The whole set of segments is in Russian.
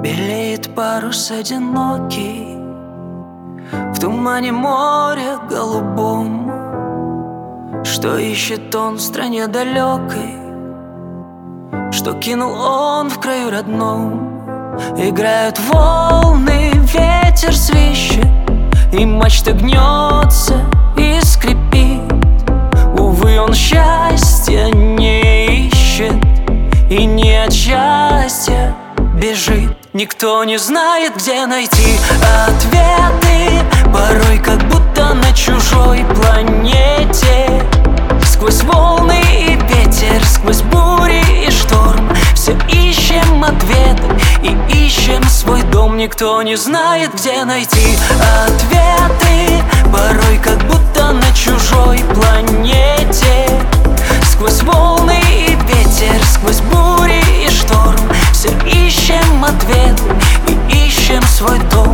Белеет парус одинокий в тумане моря голубом. Что ищет он в стране далекой, что кинул он в краю родном? Играют волны, ветер свищет, и мачта гнется и скрипит. Увы, он счастья не ищет и не от счастья бежит. Никто не знает, где найти ответы, порой как будто на чужой планете. Сквозь волны и ветер, сквозь бури и шторм, все ищем ответы и ищем свой дом. Никто не знает, где найти ответы, порой как будто на чужой планете. Сквозь волны и ветер, сквозь бури и шторм, все ищем ответы и ищем свой дом.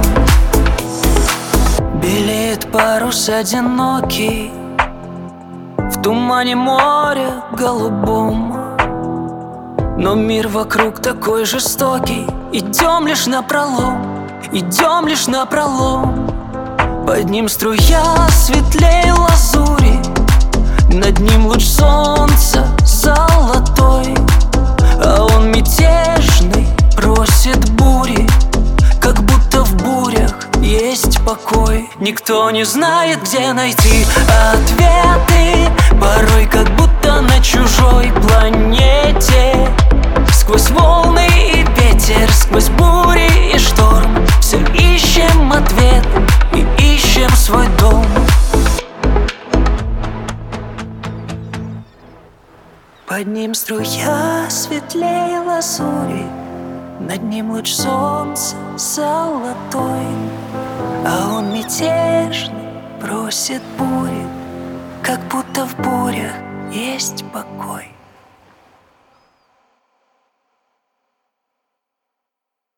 Белеет парус одинокий в тумане моря голубом, но мир вокруг такой жестокий. Идем лишь напролом, идем лишь напролом. Под ним струя светлей лазури, над ним луч солнца золотой, а он мятежный, просит бури, как будто в бурях есть покой. Никто не знает, где найти ответы, порой как будто на чужой планете. Сквозь волны и ветер, сквозь бури и шторм, все ищем ответы и ищем свой дом. Под ним струя светлее лазури, над ним луч солнца золотой, а он мятежный, просит бури, как будто в бурях есть покой.